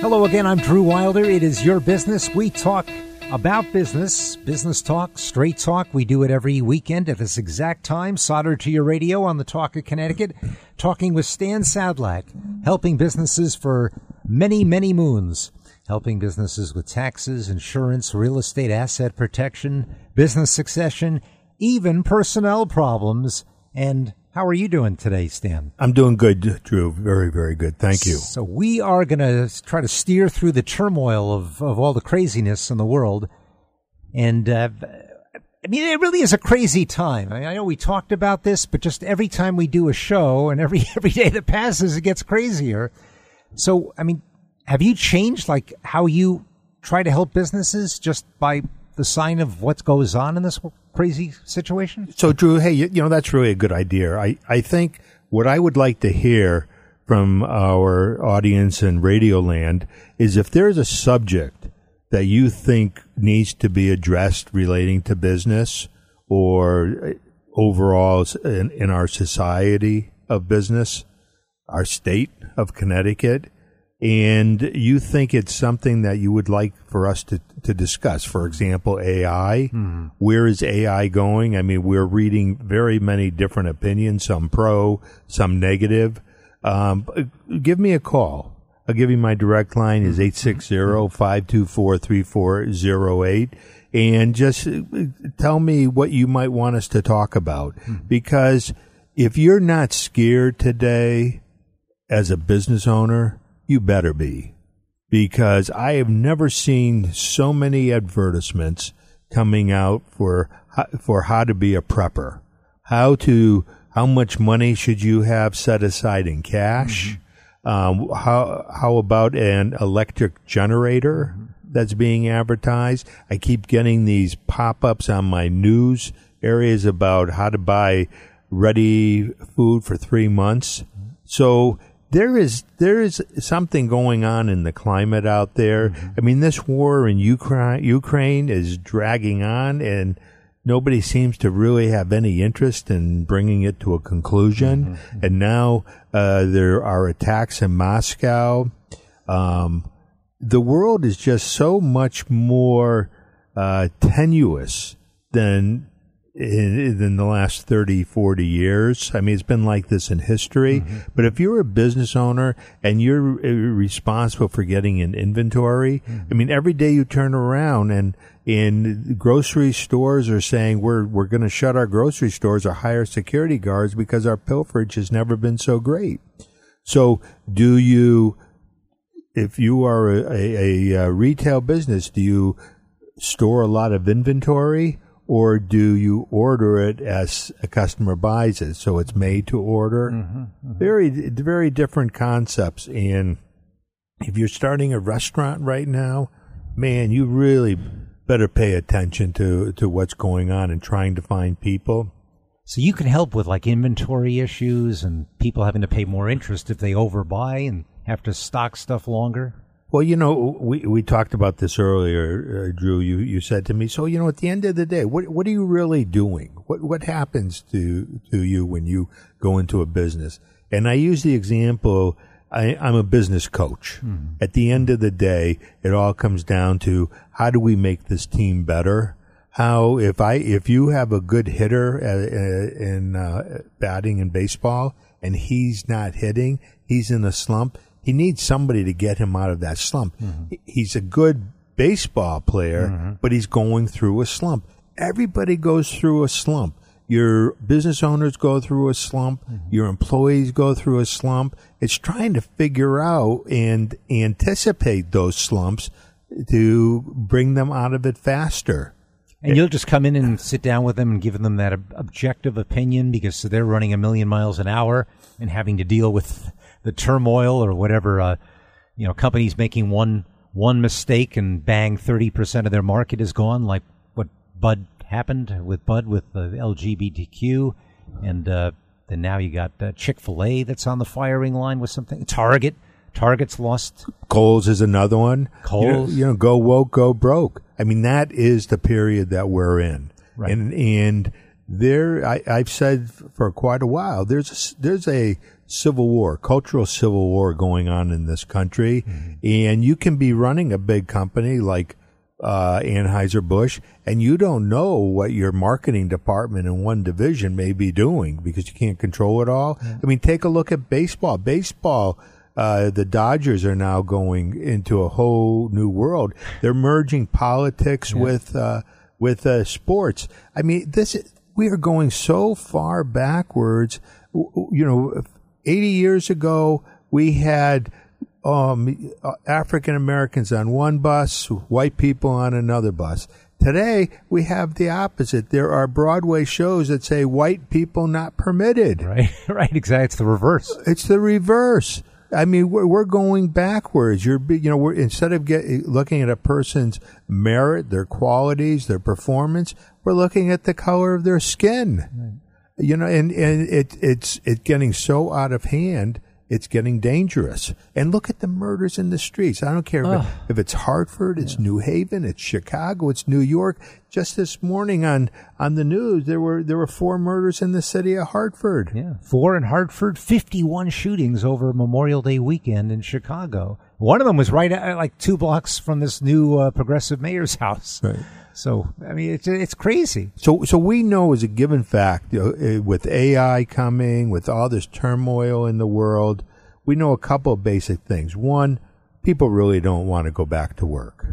Hello again, I'm Drew Wilder. It is Your Business. We talk about business, business talk, straight talk. We do it every weekend at this exact time, soldered to your radio on the Talk of Connecticut, talking with Stan Sadlak, helping businesses for many, many moons, helping businesses with taxes, insurance, real estate asset protection, business succession, even personnel problems. And how are you doing today, Stan? I'm doing good, Drew. Very, very good. Thank you. So we are going to try to steer through the turmoil of all the craziness in the world. And, I mean, it really is a crazy time. I know we talked about this, but just every time we do a show and every day that passes, it gets crazier. So, I mean, have you changed, like, how you try to help businesses just by the sign of what goes on in this crazy situation? So, Drew, hey, you know, that's really a good idea. I think what I would like to hear from our audience in Radio Land is if there's a subject that you think needs to be addressed relating to business or overall in our society of business, our state of Connecticut, and you think it's something that you would like for us to discuss. For example, AI. Where is AI going? I mean, we're reading very many different opinions, some pro, some negative. Give me a call. I'll give you my direct line is 860-524-3408. And just tell me what you might want us to talk about. Because if you're not scared today as a business owner, you better be, because I have never seen so many advertisements coming out for how to be a prepper, how much money should you have set aside in cash, how about an electric generator that's being advertised. I keep getting these pop-ups on my news areas about how to buy ready food for 3 months. So There is something going on in the climate out there. I mean, this war in Ukraine is dragging on, and nobody seems to really have any interest in bringing it to a conclusion. And now there are attacks in Moscow. The world is just so much more tenuous than in the last 30, 40 years. I mean, it's been like this in history. But if you're a business owner and you're responsible for getting an inventory, I mean, every day you turn around and grocery stores are saying we're going to shut our grocery stores or hire security guards because our pilferage has never been so great. So if you are a retail business, do you store a lot of inventory? Or do you order it as a customer buys it, so it's made to order? Very, very different concepts. And if you're starting a restaurant right now, man, you really better pay attention to what's going on and trying to find people. So you can help with like inventory issues and people having to pay more interest if they overbuy and have to stock stuff longer? Well, you know, we talked about this earlier, Drew. You said to me, so, you know, at the end of the day, what are you really doing? What happens to you when you go into a business? And I use the example, I'm a business coach. At the end of the day, it all comes down to how do we make this team better? How, if you have a good hitter in batting in baseball and he's not hitting, he's in a slump, he needs somebody to get him out of that slump. He's a good baseball player, but he's going through a slump. Everybody goes through a slump. Your business owners go through a slump. Your employees go through a slump. It's trying to figure out and anticipate those slumps to bring them out of it faster. And you'll just come in and sit down with them and give them that objective opinion because they're running 1,000,000 miles an hour and having to deal with the turmoil or whatever, companies making one mistake and bang, 30% of their market is gone, like what Bud happened with Bud with the LGBTQ. And then now you got Chick-fil-A that's on the firing line with something. Target's lost. Kohl's is another one. Kohl's. Go woke, go broke. I mean, that is the period that we're in. Right. And there, I've said for quite a while, there's a civil war, cultural civil war going on in this country. And you can be running a big company like Anheuser-Busch, and you don't know what your marketing department in one division may be doing because you can't control it all. I mean, take a look at baseball. The Dodgers are now going into a whole new world. They're merging politics with sports. I mean, we are going so far backwards. 80 years ago, we had African Americans on one bus, white people on another bus. Today, we have the opposite. There are Broadway shows that say white people not permitted. Right, exactly. It's the reverse. It's the reverse. I mean, we're going backwards. We're instead of looking at a person's merit, their qualities, their performance, we're looking at the color of their skin. Right. And it's getting so out of hand. It's getting dangerous. And look at the murders in the streets. I don't care if it's Hartford, it's New Haven, it's Chicago, it's New York. Just this morning on the news, there were 4 murders in the city of Hartford. Yeah, 4 in Hartford, 51 shootings over Memorial Day weekend in Chicago. One of them was right like 2 blocks from this new progressive mayor's house. Right. So, I mean, it's crazy. So we know as a given fact, with AI coming, with all this turmoil in the world, we know a couple of basic things. One, people really don't want to go back to work.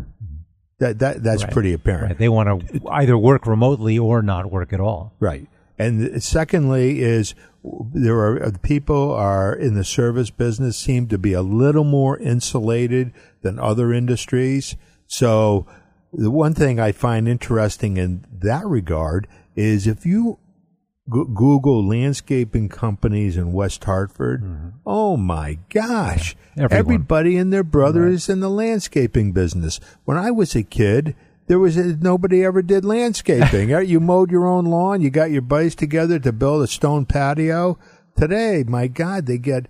That's right. Pretty apparent. Right. They want to either work remotely or not work at all. Right. And secondly is there are people are in the service business seem to be a little more insulated than other industries. So the one thing I find interesting in that regard is if you Google landscaping companies in West Hartford, oh my gosh, everybody and their brother is in the landscaping business. When I was a kid, nobody ever did landscaping. You mowed your own lawn, you got your buddies together to build a stone patio. Today, my God, they get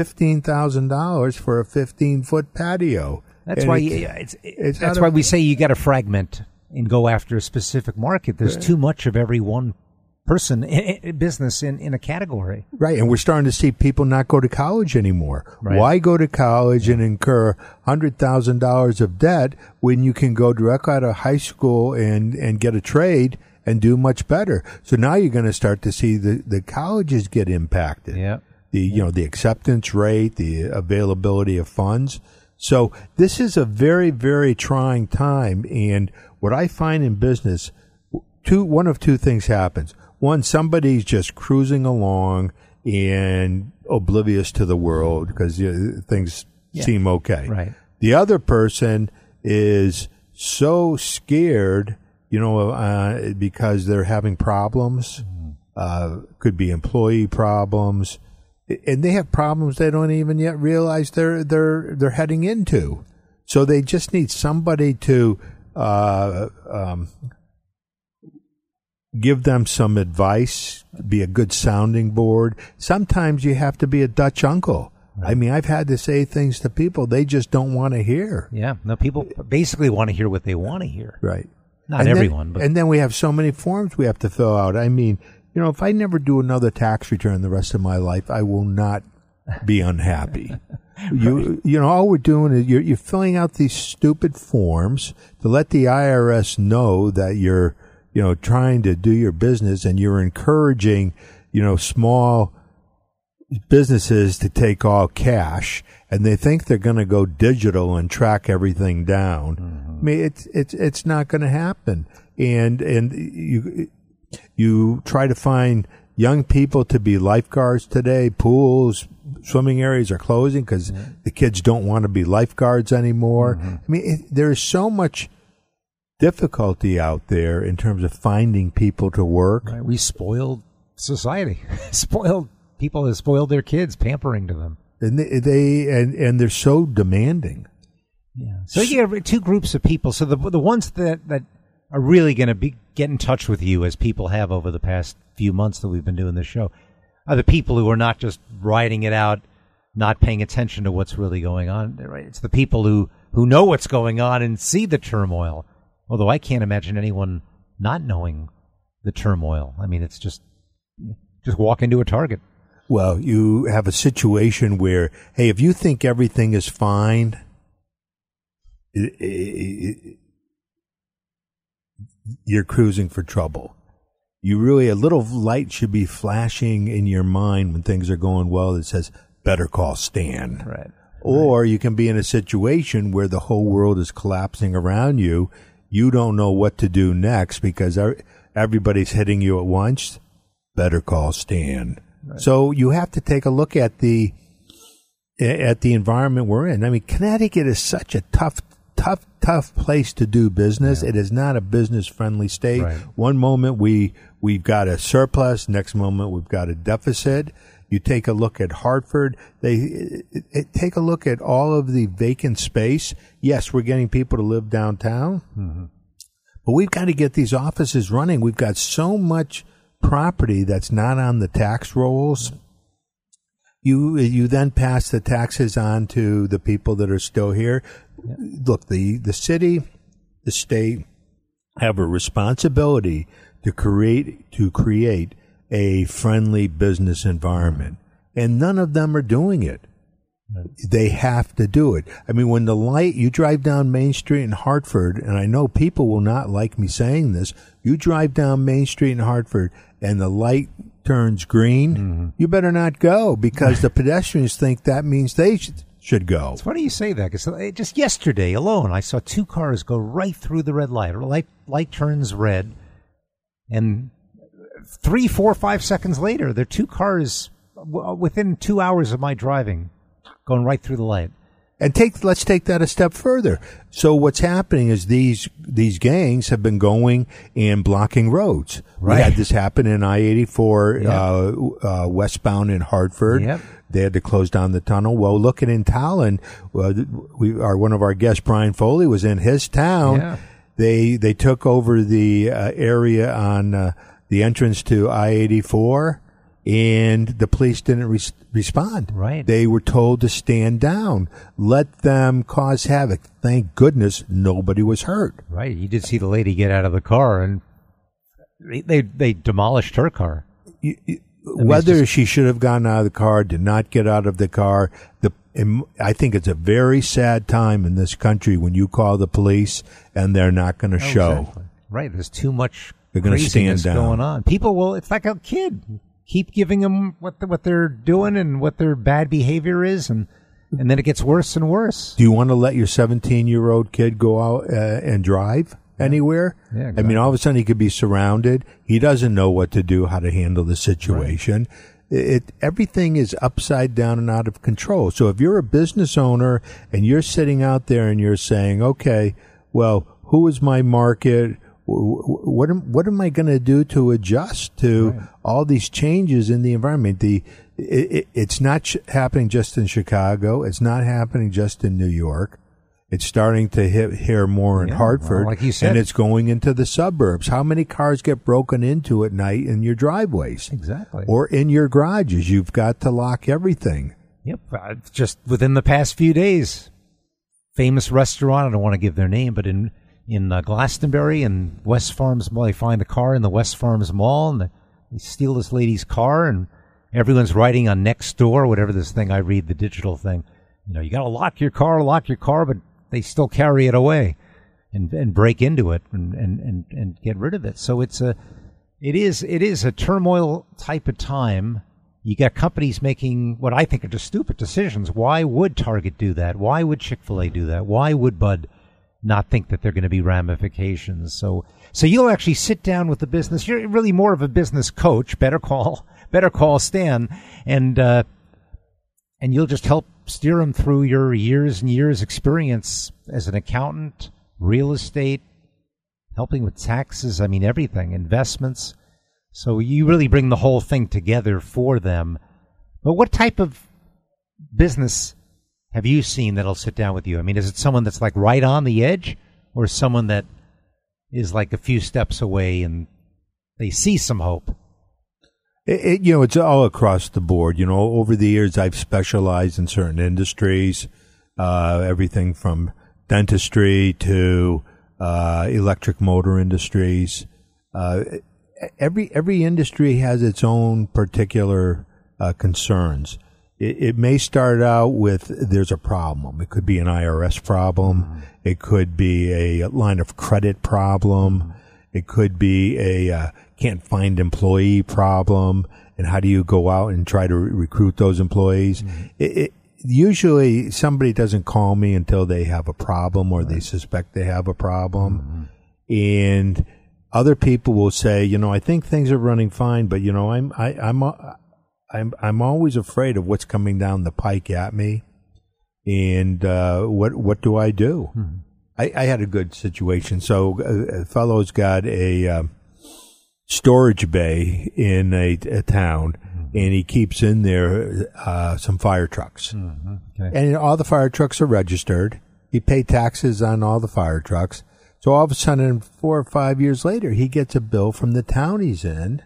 $15,000 for a 15-foot patio. That's why that's why we say you got to fragment and go after a specific market. There's too much of every one person business in a category. Right, and we're starting to see people not go to college anymore. Right. Why go to college and incur $100,000 of debt when you can go directly out of high school and get a trade and do much better? So now you're going to start to see the colleges get impacted. Yeah. The acceptance rate, the availability of funds. So this is a very, very trying time. And what I find in business, one of two things happens. One, somebody's just cruising along and oblivious to the world because things seem okay. Right. The other person is so scared, because they're having problems. Could be employee problems. And they have problems they don't even yet realize they're heading into. So they just need somebody to give them some advice, be a good sounding board. Sometimes you have to be a Dutch uncle. Right. I mean, I've had to say things to people they just don't want to hear. Yeah, no, people basically want to hear what they want to hear. Right. Not everyone. And then we have so many forms we have to fill out. I mean, if I never do another tax return the rest of my life, I will not be unhappy. All we're doing is you're filling out these stupid forms to let the IRS know that you're, trying to do your business and you're encouraging, small businesses to take all cash and they think they're going to go digital and track everything down. Mm-hmm. I mean, it's not going to happen. And you try to find young people to be lifeguards today. Pools, swimming areas are closing because the kids don't want to be lifeguards anymore. Mm-hmm. I mean, there's so much difficulty out there in terms of finding people to work. Right. We spoiled society. People have spoiled their kids, pampering to them. And they're so demanding. Yeah. So you have 2 groups of people. So the ones that are really going to get in touch with you, as people have over the past few months that we've been doing this show, are the people who are not just writing it out, not paying attention to what's really going on. Right? It's the people who know what's going on and see the turmoil. Although I can't imagine anyone not knowing the turmoil. I mean, it's just walk into a Target. Well, you have a situation where, hey, if you think everything is fine, you're cruising for trouble. A little light should be flashing in your mind when things are going well that says, better call Stan. Right. Or you can be in a situation where the whole world is collapsing around you. You don't know what to do next because everybody's hitting you at once. Better call Stan. Right. So you have to take a look at the environment we're in. I mean, Connecticut is such a tough place to do business. Yeah. It is not a business-friendly state. Right. One moment we've got a surplus. Next moment we've got a deficit. You take a look at Hartford. Take a look at all of the vacant space. Yes, we're getting people to live downtown, but we've got to get these offices running. We've got so much property that's not on the tax rolls. You then pass the taxes on to the people that are still here. Yeah. Look, the city, the state have a responsibility to create a friendly business environment, and none of them are doing it. They have to do it. I mean, when you drive down Main Street in Hartford, and I know people will not like me saying this, you drive down Main Street in Hartford and the light turns green, you better not go because the pedestrians think that means they should go. It's funny you say that because just yesterday alone, I saw 2 cars go right through the red light. Light turns red, and 3, 4, 5 seconds later, there are 2 cars within 2 hours of my driving going right through the light. And let's take that a step further. So what's happening is these gangs have been going and blocking roads. Right. We had this happen in I-84 westbound in Hartford. Yep. They had to close down the tunnel. Well, looking in Tallinn, one of our guests, Brian Foley, was in his town. Yeah. They took over the area on the entrance to I-84. And the police didn't respond. Right. They were told to stand down. Let them cause havoc. Thank goodness nobody was hurt. Right. You did see the lady get out of the car, and they demolished her car. Whether she should have gotten out of the car, did not get out of the car. I think it's a very sad time in this country when you call the police and they're not going to show. Exactly. Right. There's too much they're going to stand down. Going on. People will. It's like a kid. Keep giving them what they're doing and what their bad behavior is, and then it gets worse and worse. Do you want to let your 17-year-old kid go out and drive anywhere? Yeah, exactly. I mean, all of a sudden he could be surrounded. He doesn't know what to do, how to handle the situation. Right. Everything is upside down and out of control. So if you're a business owner and you're sitting out there and you're saying, okay, well, who is my market? What am I going to do to adjust to all these changes in the environment? It's not happening just in Chicago. It's not happening just in New York. It's starting to hit here more in Hartford, like you said. And it's going into the suburbs. How many cars get broken into at night in your driveways? Exactly. Or in your garages? You've got to lock everything. Yep. Just within the past few days, famous restaurant, I don't want to give their name, but in Glastonbury and West Farms Mall, they find the car in the West Farms Mall, and they steal this lady's car, and everyone's writing on Nextdoor, whatever this thing I read, the digital thing. You got to lock your car, but they still carry it away and break into it and get rid of it. So it is a turmoil type of time. You got companies making what I think are just stupid decisions. Why would Target do that? Why would Chick-fil-A do that? Why would Bud not think that there are going to be ramifications? So you'll actually sit down with the business. You're really more of a business coach. Better call Stan, and you'll just help steer them through your years and years experience as an accountant, real estate, helping with taxes. I mean, everything, investments. So you really bring the whole thing together for them. But what type of business have you seen that'll sit down with you? I mean, is it someone that's like right on the edge, or someone that is like a few steps away and they see some hope? It's all across the board. Over the years, I've specialized in certain industries, everything from dentistry to electric motor industries. Every industry has its own particular concerns. It may start out with there's a problem. It could be an IRS problem. It could be a line of credit problem. It could be a can't find employee problem. And how do you go out and try to recruit those employees? Usually somebody doesn't call me until they have a problem or they suspect they have a problem. And other people will say, I think things are running fine, but I'm always afraid of what's coming down the pike at me, and what do I do? I had a good situation. So a fellow's got a storage bay in a town, and he keeps in there some fire trucks, okay. And all the fire trucks are registered. He paid taxes on all the fire trucks. So all of a sudden, 4 or 5 years later, he gets a bill from the town he's in.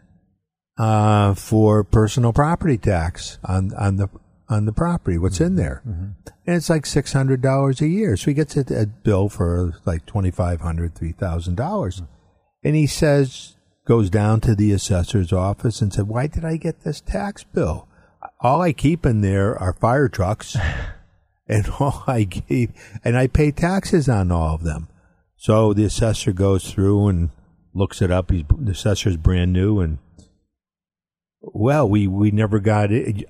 For personal property tax on the property, what's in there. And it's like $600 a year. So he gets a bill for like $2,500, $3,000. And he goes down to the assessor's office and said, why did I get this tax bill? All I keep in there are fire trucks and I pay taxes on all of them. So the assessor goes through and looks it up. The assessor's brand new, and well, we never got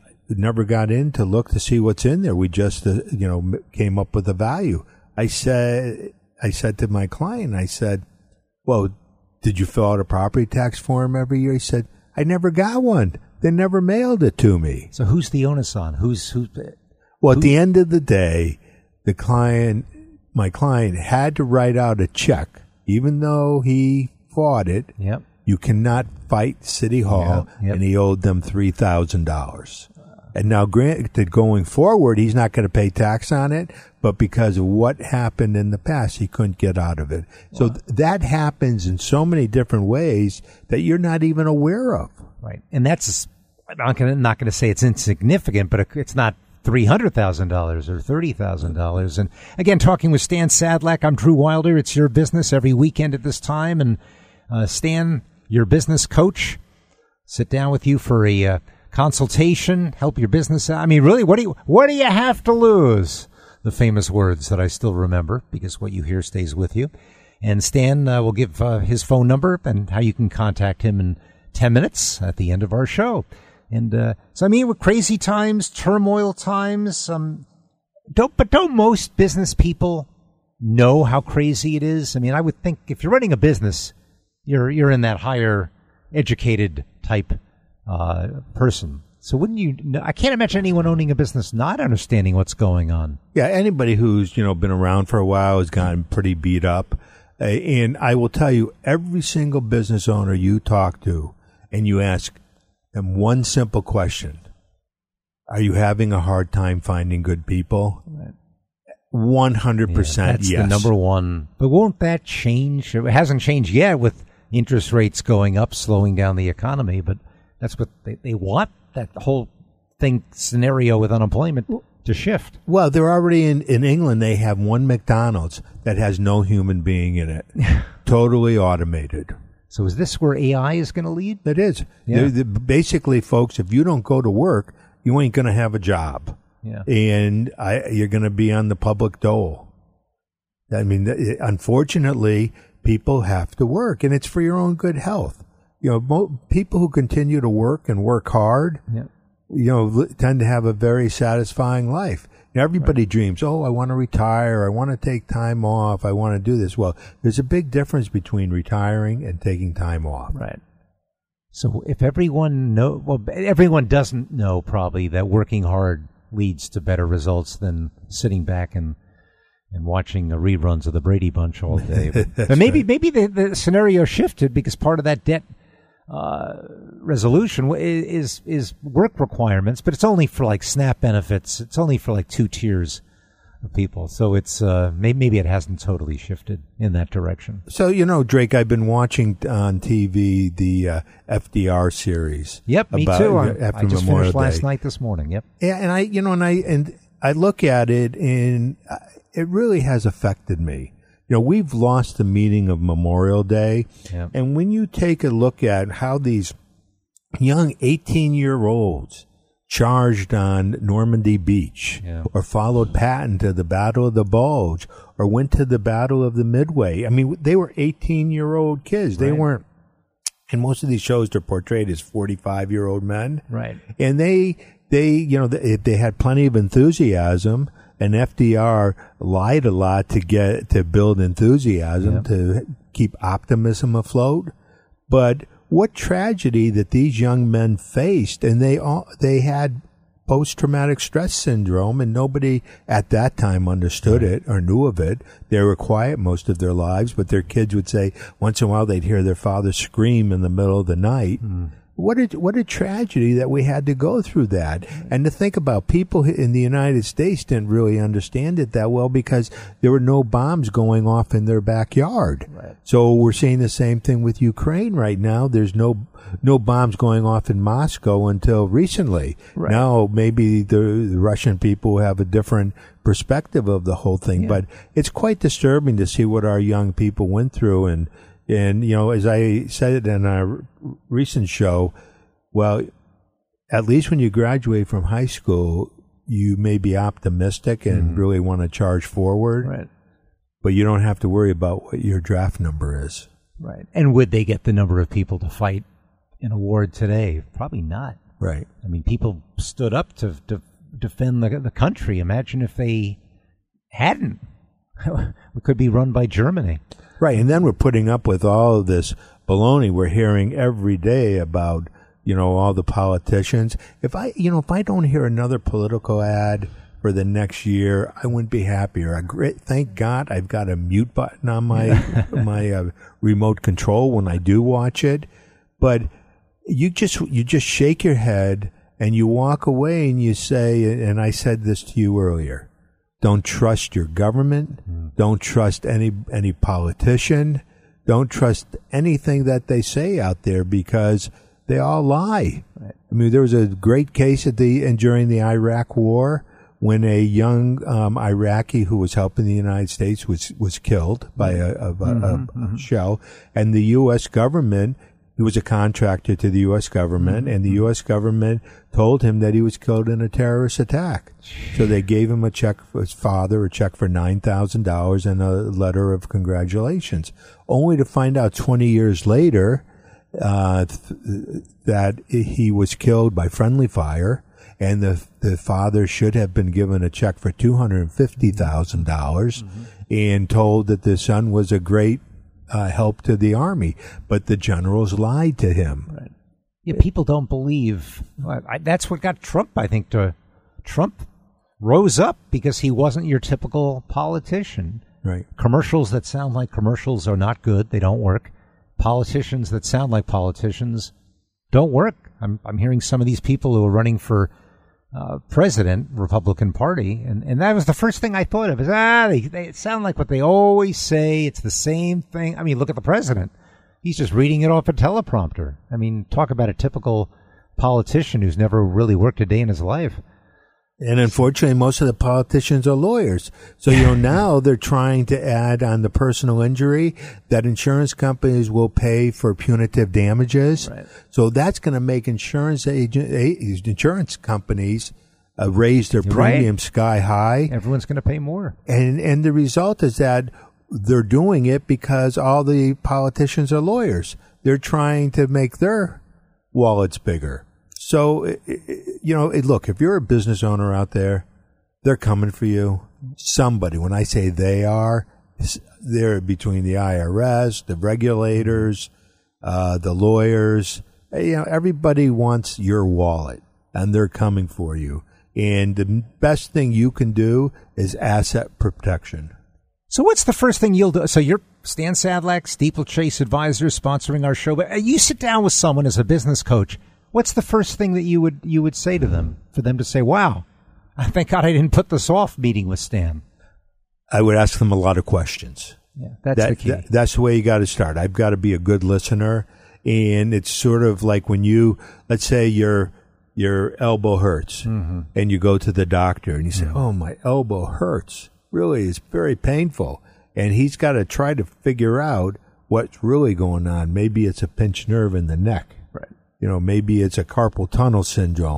in to look to see what's in there. We just came up with a value. I said to my client, I said, well, did you fill out a property tax form every year? He said, I never got one. They never mailed it to me. So who's the onus on? Well, at the end of the day, my client had to write out a check, even though he fought it. Yep. You cannot fight City Hall, and he owed them $3,000. And now, granted, going forward, he's not going to pay tax on it, but because of what happened in the past, he couldn't get out of it. Wow. So that happens in so many different ways that you're not even aware of. Right. And that's, I'm not going to say it's insignificant, but it's not $300,000 or $30,000. And again, talking with Stan Sadlak, I'm Drew Wilder. It's Your Business every weekend at this time. And Stan, your business coach, sit down with you for a consultation, help your business out. I mean, really, what do you have to lose? The famous words that I still remember, because what you hear stays with you. And Stan will give his phone number and how you can contact him in 10 minutes at the end of our show. And so, I mean, with crazy times, turmoil times, don't most business people know how crazy it is? I mean, I would think if you're running a business, you're in that higher educated type person. So wouldn't you? I can't imagine anyone owning a business not understanding what's going on. Yeah, anybody who's been around for a while has gotten pretty beat up. And I will tell you, every single business owner you talk to, and you ask them one simple question: are you having a hard time finding good people? 100% that's yes. The number one. But won't that change? It hasn't changed yet with interest rates going up, slowing down the economy. But that's what they want. That whole scenario with unemployment to shift. Well, they're already in England. They have one McDonald's that has no human being in it, totally automated. So is this where AI is going to lead? It is. Yeah. Basically, folks, if you don't go to work, you ain't going to have a job. Yeah. And you're going to be on the public dole. I mean, unfortunately, people have to work, and it's for your own good health. People who continue to work and work hard, tend to have a very satisfying life. Everybody dreams, I want to retire, I want to take time off, I want to do this. Well, there's a big difference between retiring and taking time off. Right. So if everyone everyone doesn't know probably that working hard leads to better results than sitting back and watching the reruns of the Brady Bunch all day. But maybe the scenario shifted because part of that debt resolution is work requirements, but it's only for like SNAP benefits. It's only for like 2 tiers of people. So it's maybe it hasn't totally shifted in that direction. So, Drake, I've been watching on TV the FDR series. Yep, me too. I just Memorial finished last Day. night this morning. Yep. Yeah, and I look at it and it really has affected me. We've lost the meaning of Memorial Day. Yep. And when you take a look at how these young 18-year-olds charged on Normandy Beach, or followed Patton to the Battle of the Bulge, or went to the Battle of the Midway. I mean, they were 18-year-old kids. They weren't, and most of these shows they're portrayed as 45-year-old men. Right. And they had plenty of enthusiasm, and FDR lied a lot to build enthusiasm, to keep optimism afloat. But what tragedy that these young men faced, and they had post-traumatic stress syndrome, and nobody at that time understood it or knew of it. They were quiet most of their lives, but their kids would say once in a while they'd hear their father scream in the middle of the night. What a tragedy that we had to go through that. And to think about, people in the United States didn't really understand it that well because there were no bombs going off in their backyard. Right. So we're seeing the same thing with Ukraine right now. There's no bombs going off in Moscow until recently. Right. Now maybe the Russian people have a different perspective of the whole thing, but it's quite disturbing to see what our young people went through. And, you know, as I said in our recent show, well, at least when you graduate from high school, you may be optimistic and really want to charge forward. Right. But you don't have to worry about what your draft number is. Right. And would they get the number of people to fight in a war today? Probably not. Right. I mean, people stood up to defend the country. Imagine if they hadn't. We could be run by Germany. Right, and then we're putting up with all of this baloney we're hearing every day about, you know, all the politicians. If I don't hear another political ad for the next year, I wouldn't be happier. Thank God I've got a mute button on my my remote control when I do watch it. But you just shake your head and you walk away and you say, and I said this to you earlier, don't trust your government. Don't trust any politician. Don't trust anything that they say out there because they all lie. Right. I mean, there was a great case during the Iraq War when a young Iraqi who was helping the United States was killed by a shell, and the U.S. government. He was a contractor to the U.S. government, and the U.S. government told him that he was killed in a terrorist attack. So they gave him a check for his father, a check for $9,000 and a letter of congratulations, only to find out 20 years later that he was killed by friendly fire, and the father should have been given a check for $250,000 and told that the son was a great help to the army, but the generals lied to him. Right. Yeah, people don't believe. That's what got Trump, I think. Trump rose up because he wasn't your typical politician. Right. Commercials that sound like commercials are not good. They don't work. Politicians that sound like politicians don't work. I'm hearing some of these people who are running for president, Republican Party, and that was the first thing I thought of is, they sound like what they always say. It's the same thing. I mean, look at the president. He's just reading it off a teleprompter. I mean, talk about a typical politician who's never really worked a day in his life. And unfortunately, most of the politicians are lawyers. So, now they're trying to add on the personal injury that insurance companies will pay for punitive damages. Right. So that's going to make insurance companies raise their premiums sky high. Everyone's going to pay more. And the result is that they're doing it because all the politicians are lawyers. They're trying to make their wallets bigger. So, look, if you're a business owner out there, they're coming for you. Somebody, when I say they're between the IRS, the regulators, the lawyers. Everybody wants your wallet, and they're coming for you. And the best thing you can do is asset protection. So what's the first thing you'll do? So you're Stan Sadlak, Steeplechase Advisors, sponsoring our show. But you sit down with someone as a business coach. What's the first thing that you would say to them for them to say, wow, thank God I didn't put this off meeting with Stan? I would ask them a lot of questions. Yeah, that's the key. That's the way you got to start. I've got to be a good listener. And it's sort of like when let's say your elbow hurts and you go to the doctor and you say, oh, my elbow hurts. Really, it's very painful. And he's got to try to figure out what's really going on. Maybe it's a pinched nerve in the neck. Right. Maybe it's a carpal tunnel syndrome,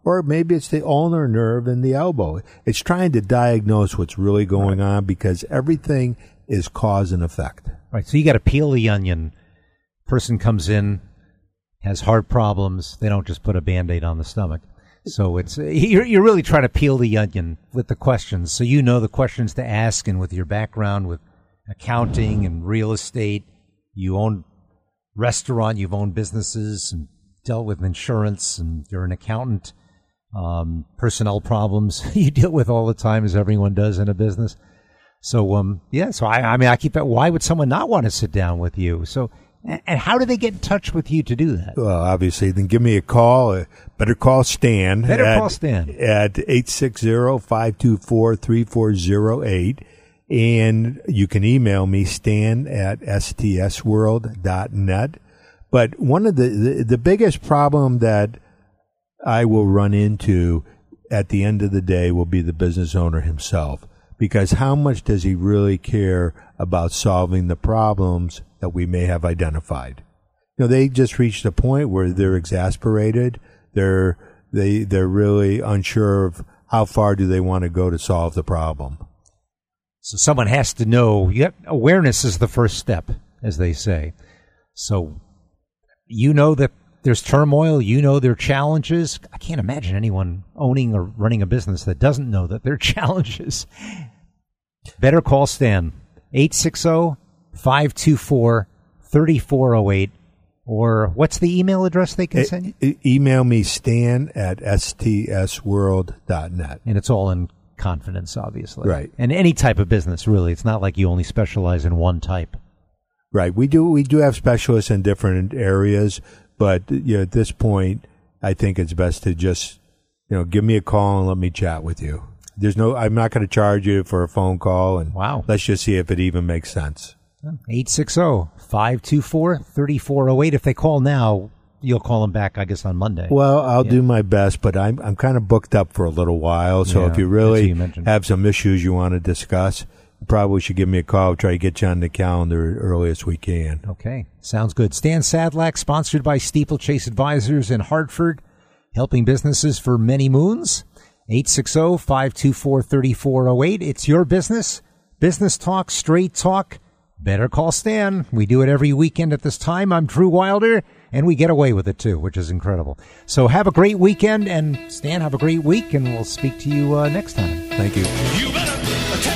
or maybe it's the ulnar nerve in the elbow. It's trying to diagnose what's really going on because everything is cause and effect. Right. So you got to peel the onion. Person comes in, has heart problems. They don't just put a Band-Aid on the stomach. So it's you're really trying to peel the onion with the questions. So you know the questions to ask, and with your background with accounting and real estate, you own restaurant, you've owned businesses and dealt with insurance, and you're an accountant. Personnel problems you deal with all the time, as everyone does in a business. So so I mean I keep that. Why would someone not want to sit down with you? So. And how do they get in touch with you to do that? Well, obviously, then give me a call. Better call Stan. Call Stan. At 860-524-3408. And you can email me, stan@stsworld.net. But one of the biggest problem that I will run into at the end of the day will be the business owner himself. Because how much does he really care about solving the problems that we may have identified? You know, they just reached a point where they're exasperated. They're really unsure of how far do they want to go to solve the problem. So someone has to know. Awareness is the first step, as they say. So you know that there's turmoil. You know there are challenges. I can't imagine anyone owning or running a business that doesn't know that there are challenges. Better call Stan. 860-524-3408. Or what's the email address they can send you? Email me, stan@stsworld.net. And it's all in confidence, obviously. Right. And any type of business, really. It's not like you only specialize in one type. Right. We do have specialists in different areas, but at this point, I think it's best to just, give me a call and let me chat with you. I'm not going to charge you for a phone call, and wow. Let's just see if it even makes sense. 860-524-3408. If they call now, you'll call them back, I guess, on Monday. Well, I'll do my best, but I'm kind of booked up for a little while. So if you really have some issues you want to discuss, you probably should give me a call. I'll try to get you on the calendar earliest we can. Okay. Sounds good. Stan Sadlak, sponsored by Steeplechase Advisors in Hartford, helping businesses for many moons. 860-524-3408. It's your business. Business talk, straight talk. Better call Stan. We do it every weekend at this time. I'm Drew Wilder, and we get away with it, too, which is incredible. So have a great weekend, and Stan, have a great week, and we'll speak to you next time. Thank you. You better